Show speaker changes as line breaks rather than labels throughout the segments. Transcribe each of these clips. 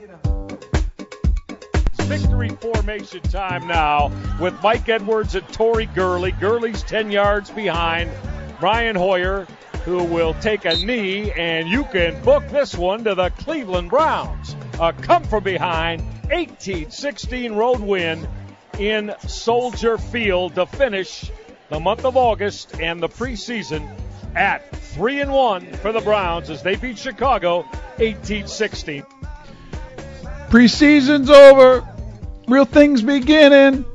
Victory formation time now with Mike Edwards and Tori Gurley. Gurley's 10 yards behind Brian Hoyer, who will take a knee, and you can book this one to the Cleveland Browns. A come-from-behind 18-16 road win in Soldier Field to finish the month of August and the preseason at 3-1 for the Browns as they beat Chicago 18-16.
Preseason's over. Real things beginning.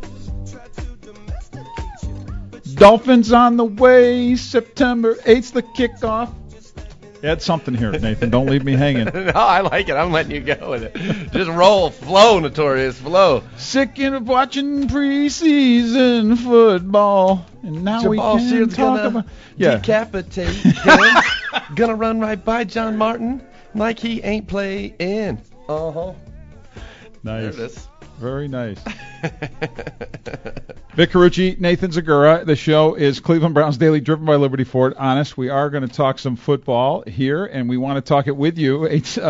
Dolphins on the way. September 8th's the kickoff. Add something here, Nathan. Don't leave me hanging.
No, I like it. I'm letting you go with it. Just roll. Flow, Notorious. Flow.
Sick of watching preseason football. And now we can talk about...
Decapitate him. Gonna run right by John Martin like he ain't playing. Uh-huh.
Nice.
There it is.
Very nice. Vic Carucci, Nathan Zagura. The show is Cleveland Browns Daily, driven by Liberty Ford. Honest, we are going to talk some football here, and we want to talk it with you.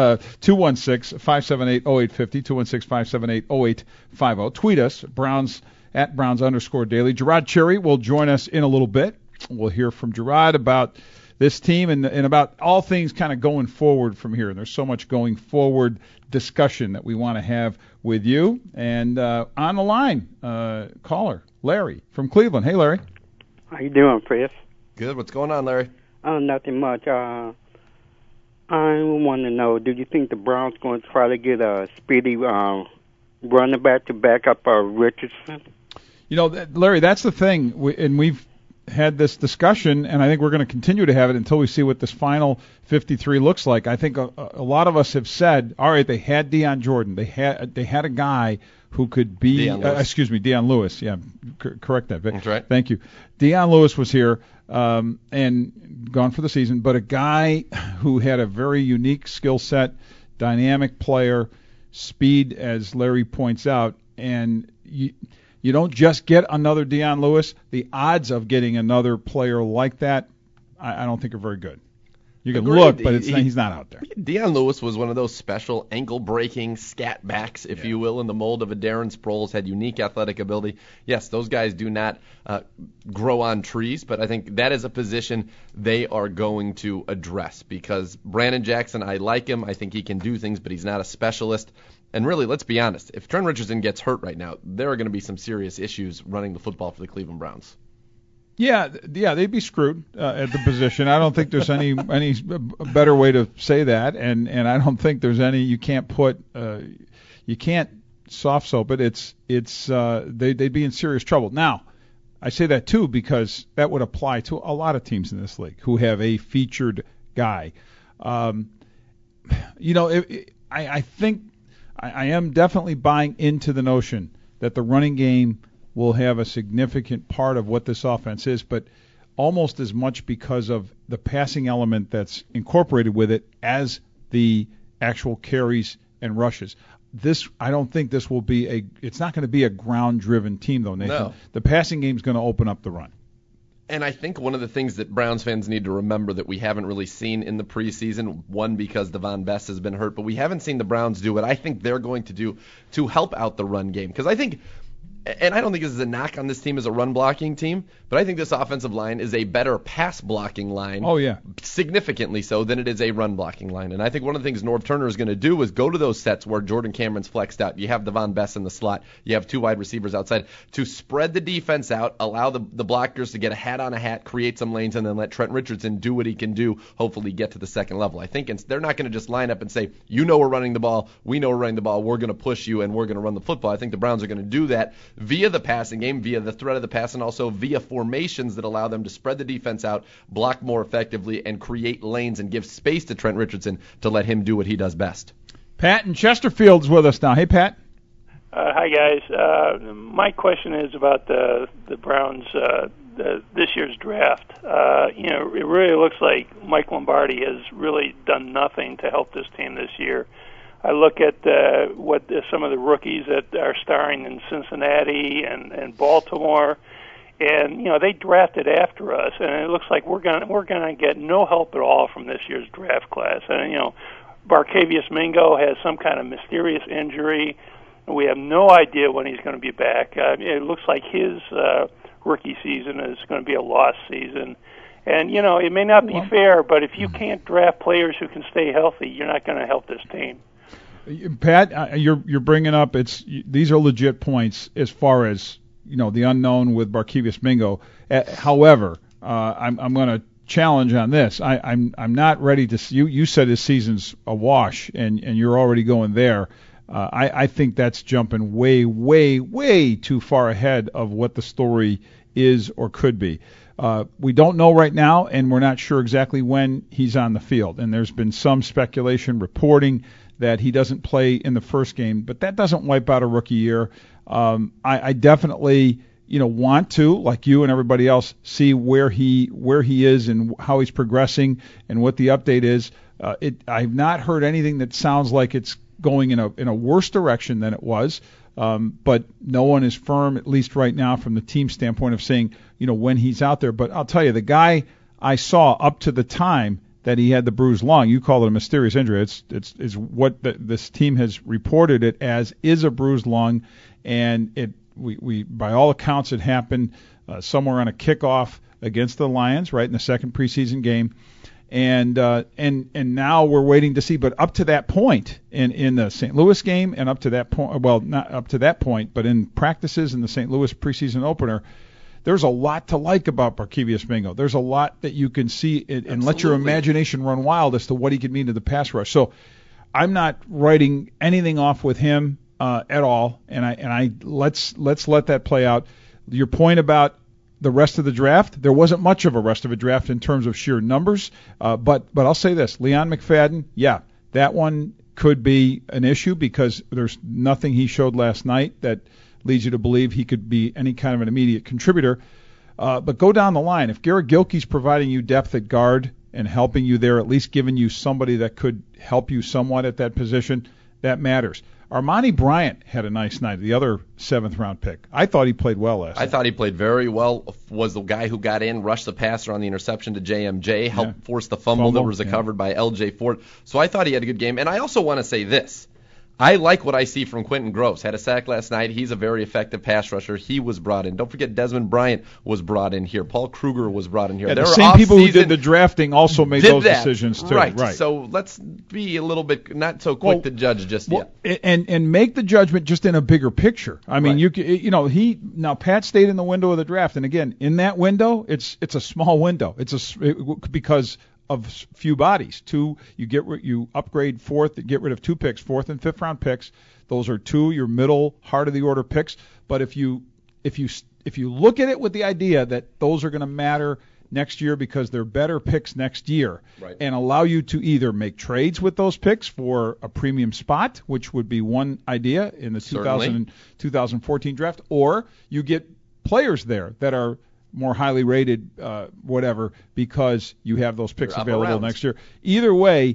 216-578-0850, 216-578-0850. Tweet us, Browns, at Browns_Daily. Gerard Cherry will join us in a little bit. We'll hear from Gerard about this team and about all things kind of going forward from here. And there's so much going forward discussion that we want to have with you. And on the line, caller, Larry from Cleveland. Hey, Larry.
How you doing, Chris?
Good. What's going on, Larry?
Nothing much. I want to know, do you think the Browns going to try to get a speedy running back to back up Richardson?
You know, Larry, that's the thing. We've had this discussion, and I think we're going to continue to have it until we see what this final 53 looks like. I think a lot of us have said, all right, they had Deion Jordan. They had a guy who could be, Deion Lewis. Yeah, correct that, Vic.
That's right.
Thank you. Deion Lewis was here and gone for the season, but a guy who had a very unique skill set, dynamic player, speed, as Larry points out, and you don't just get another Deion Lewis. The odds of getting another player like that, I don't think are very good. You can look, but he's not out there.
Deion Lewis was one of those special ankle-breaking scat backs, if you will, in the mold of a Darren Sproles, had unique athletic ability. Yes, those guys do not grow on trees, but I think that is a position they are going to address because Brandon Jackson, I like him. I think he can do things, but he's not a specialist. And really, let's be honest, if Trent Richardson gets hurt right now, there are going to be some serious issues running the football for the Cleveland Browns. Yeah,
they'd be screwed at the position. I don't think there's any better way to say that, and I don't think there's any. You can't soft soap it. They'd be in serious trouble. Now, I say that too because that would apply to a lot of teams in this league who have a featured guy. I think I am definitely buying into the notion that the running game will have a significant part of what this offense is, but almost as much because of the passing element that's incorporated with it as the actual carries and rushes. I don't think this will be it's not going to be a ground-driven team, though, Nathan.
No.
The passing game is going to open up the run.
And I think one of the things that Browns fans need to remember that we haven't really seen in the preseason, one, because Devon Best has been hurt, but we haven't seen the Browns do what I think they're going to do to help out the run game. Because I think, and I don't think this is a knock on this team as a run-blocking team, but I think this offensive line is a better pass-blocking line.
Oh, yeah.
Significantly so than it is a run-blocking line. And I think one of the things Norv Turner is going to do is go to those sets where Jordan Cameron's flexed out. You have Devon Best in the slot. You have two wide receivers outside to spread the defense out, allow the blockers to get a hat on a hat, create some lanes, and then let Trent Richardson do what he can do, hopefully get to the second level. I think they're not going to just line up and say, you know we're running the ball, we know we're running the ball, we're going to push you, and we're going to run the football. I think the Browns are going to do that via the passing game, via the threat of the pass, and also via formations that allow them to spread the defense out, block more effectively, and create lanes and give space to Trent Richardson to let him do what he does best.
Pat in Chesterfield's with us now. Hey, Pat.
Hi, guys. My question is about the Browns, this year's draft. It really looks like Mike Lombardi has really done nothing to help this team this year. I look at some of the rookies that are starring in Cincinnati and Baltimore, and they drafted after us, and it looks like we're gonna get no help at all from this year's draft class. And Barkevius Mingo has some kind of mysterious injury. We have no idea when he's going to be back. It looks like his rookie season is going to be a lost season. And, it may not be fair, but if you can't draft players who can stay healthy, you're not going to help this team.
Pat, you're bringing up these are legit points as far as the unknown with Barkevius Mingo. However, I'm going to challenge on this. I'm not ready to. You said his season's a wash, and you're already going there. I think that's jumping way, way, way too far ahead of what the story is or could be. We don't know right now, and we're not sure exactly when he's on the field. And there's been some speculation reporting that he doesn't play in the first game, but that doesn't wipe out a rookie year. I definitely want to, like you and everybody else, see where he is and how he's progressing and what the update is. I've not heard anything that sounds like it's going in a worse direction than it was, but no one is firm, at least right now, from the team standpoint of saying when he's out there. But I'll tell you, the guy I saw up to the time that he had the bruised lung, you call it a mysterious injury. It's what this team has reported it as, is a bruised lung, and we by all accounts it happened somewhere on a kickoff against the Lions, right in the second preseason game. And now we're waiting to see. But up to that point, in the St. Louis game, and up to that point, well, not up to that point, but in practices in the St. Louis preseason opener, there's a lot to like about Barkevius Mingo. There's a lot that you can see and let your imagination run wild as to what he could mean to the pass rush. So I'm not writing anything off with him at all, and let's let that play out. Your point about the rest of the draft, there wasn't much of a rest of a draft in terms of sheer numbers, but I'll say this, Leon McFadden, yeah, that one could be an issue because there's nothing he showed last night that leads you to believe he could be any kind of an immediate contributor. But go down the line. If Garrett Gilkey's providing you depth at guard and helping you there, at least giving you somebody that could help you somewhat at that position, that matters. Armani Bryant had a nice night, the other 7th-round pick. I thought he played well last night.
I thought he played very well, was the guy who got in, rushed the passer on the interception to JMJ, helped force the fumble that was recovered by LJ Fort. So I thought he had a good game. And I also want to say this. I like what I see from Quentin Gross. Had a sack last night. He's a very effective pass rusher. He was brought in. Don't forget Desmond Bryant was brought in here. Paul Kruger was brought in here.
Yeah, the same people who did the drafting also made those decisions too.
Right. So let's be a little bit not so quick to judge just yet.
And make the judgment just in a bigger picture. I mean, now Pat stayed in the window of the draft, and again, in that window, it's a small window. Because of few bodies. You upgrade fourth, get rid of 2 picks, 4th and 5th round picks. Those are 2 your middle heart of the order picks. But if you look at it with the idea that those are going to matter next year because they're better picks next year,
right,
and allow you to either make trades with those picks for a premium spot, which would be one idea in the 2014 draft, or you get players there that are more highly rated, whatever, because you have those picks available next year. Either way,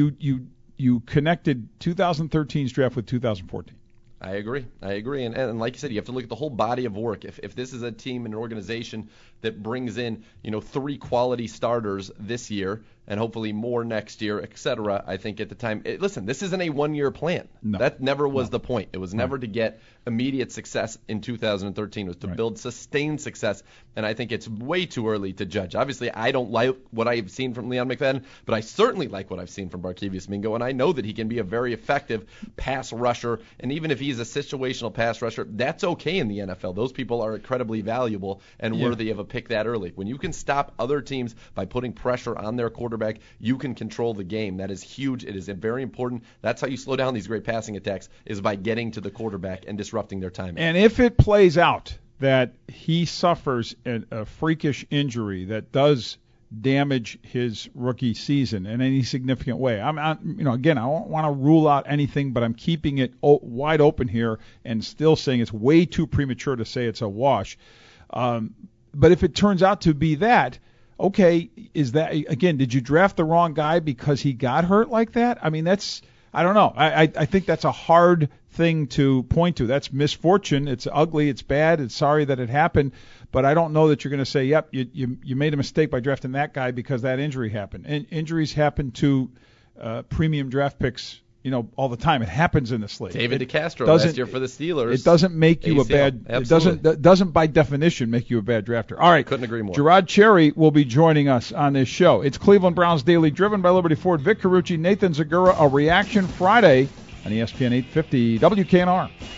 you connected 2013's draft with 2014.
I agree. And like you said, you have to look at the whole body of work. If this is a team and an organization that brings in 3 quality starters this year and hopefully more next year, etc., I think at the time, listen, this isn't a one-year plan.
No.
That never was the point. It was never to get immediate success in 2013. It was to build sustained success, and I think it's way too early to judge. Obviously, I don't like what I've seen from Leon McFadden, but I certainly like what I've seen from Barkevius Mingo, and I know that he can be a very effective pass rusher, and even if he's a situational pass rusher, that's okay in the NFL. Those people are incredibly valuable and worthy of a pick that early. When you can stop other teams by putting pressure on their quarterback, you can control the game. That is huge. It is very important. That's how you slow down these great passing attacks, is by getting to the quarterback and disrupting their timing.
And if it plays out that he suffers a freakish injury that does damage his rookie season in any significant way, again, I don't want to rule out anything, but I'm keeping it wide open here and still saying it's way too premature to say it's a wash. But if it turns out to be that, okay, is that, again, did you draft the wrong guy because he got hurt like that? I mean, I don't know. I think that's a hard thing to point to. That's misfortune. It's ugly. It's bad. It's sorry that it happened. But I don't know that you're going to say, yep, you made a mistake by drafting that guy because that injury happened. And injuries happen to premium draft picks, all the time. It happens in this league.
David DeCastro last year for the Steelers.
It doesn't make you
ACL.
It doesn't by definition make you a bad drafter. All right.
Couldn't agree more.
Gerard Cherry will be joining us on this show. It's Cleveland Browns Daily, driven by Liberty Ford. Vic Carucci, Nathan Zagura, a Reaction Friday on ESPN 850 WKNR.